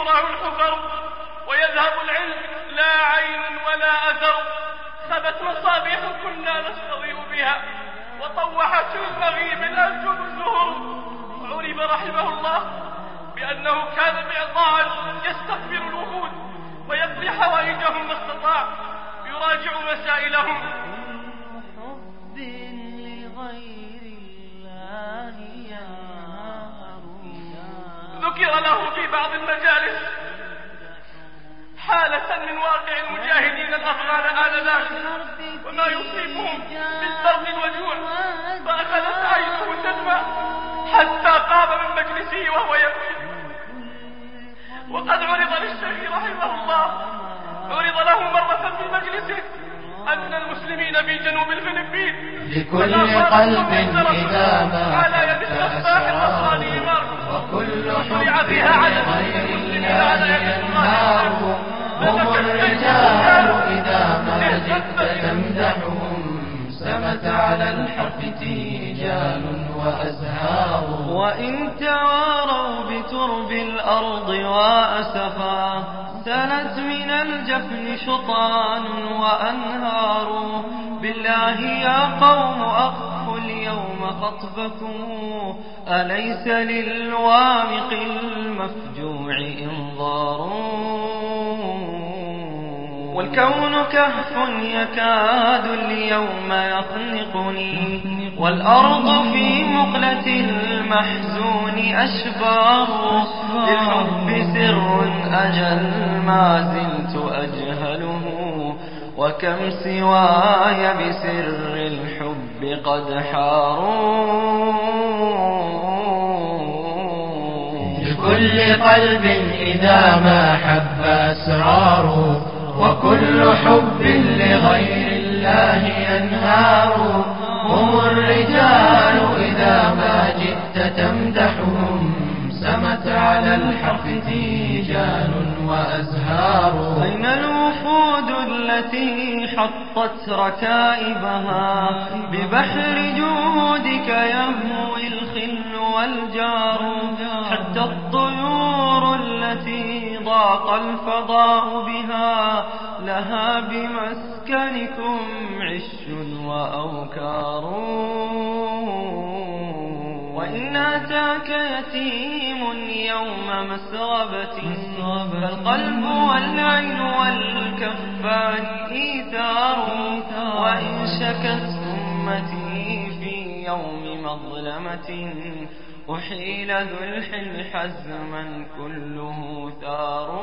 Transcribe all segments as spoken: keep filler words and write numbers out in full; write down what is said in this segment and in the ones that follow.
تورع الحفر ويذهب العلم لا عين ولا أثر. خبت مصابيح كنا نستضيء بها وطوحت في المغيب الأنجم الزهر. عرب رحمه الله بأنه كان معطاء يستقبل الوفود ويقضي حوائجهم ما استطاع، يراجع مسائلهم. ذكر له في بعض المجالس حالة من واقع المجاهدين الأفغان آنذاك وما يصيبهم من برد الوجوع، فأخذت عينه تدمع حتى قام من مجلسه وهو يبكي. وقد عرض للشيخ رحمه الله عرض له مرة في مجلسه أن المسلمين في جنوب الفلبين لكل قلب إذا ما على يد السفاح النصراني وكل حب غير الله ينهار. هم الرجال إذا ما جئت تمدحهم سمت على الحق تيجان وأزهار. وإن تواروا بترب الأرض وأسفا سنت من الجفن شطان وأنهار. بالله يا قوم أخفوا اليوم خطبكم أليس للوامق المفجوع إنظار. والكون كهف يكاد اليوم يخنقني والأرض في مقلة المحزون أشبار. للحب سر أجل ما زلت أجهله وكم سواي بسر الحب قد حاروا. لكل قلب إذا ما حب أسرار وكل حب لغير الله ينهار. هم الرجال إذا ما جئت تمدحهم سمت على الحق تيجان وأزهار. أين الوفود التي حطت ركائبها ببحر جودك يهوي الخل والجار. حتى الطيور التي ضاق الفضاء بها لها بمسكنكم عش وأوكار. وإن أتاك يتيم يوم مسغبة فالقلب والعين والكفان إيثار. وإن شكت أمتي في يوم مظلمة أحيل ذو الحل حزما كله ثار.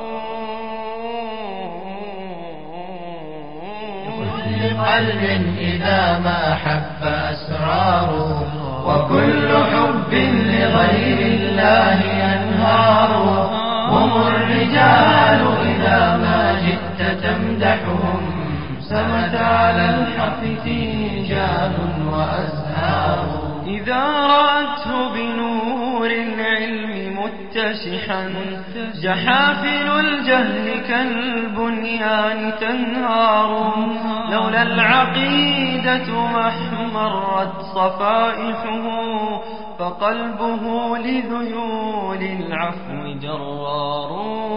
لكل قلب إذا ما حب أسرار وكل حب لغير الله ينهار. هم الرجال إذا ما جئت تمدحهم سمت على الحق تيجان وأزهار. إذا رأته بنور العلم متشحا جحافل الجهل كالبنيان تنهار. لولا العقيدة ما احمرت صفائحه فقلبه لذيول العفو جرار.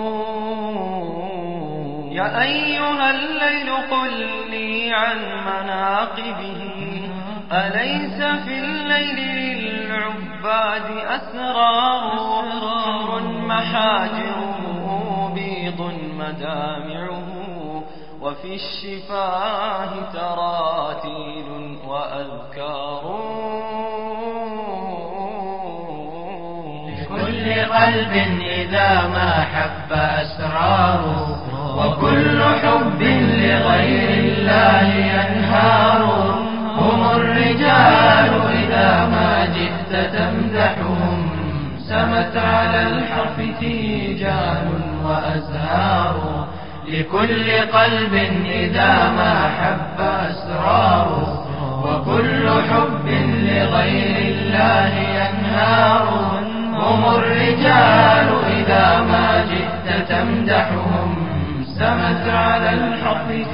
يا أيها الليل قل لي عن مناقبه أليس في الليل للعباد أسرار. حمر محاجره بيض مدامعه وفي الشفاه تراتيل وأذكار. لكل قلب إذا ما حب أسرار وكل حب لغير الله ينهار. هم الرجال إذا ما جئت تمدحهم سمت على الحرف تيجان وأزهار. لكل قلب إذا ما حب أسرار وكل حب لغير الله ينهار. هم الرجال إذا ما جئت تمدحهم سمت على الحق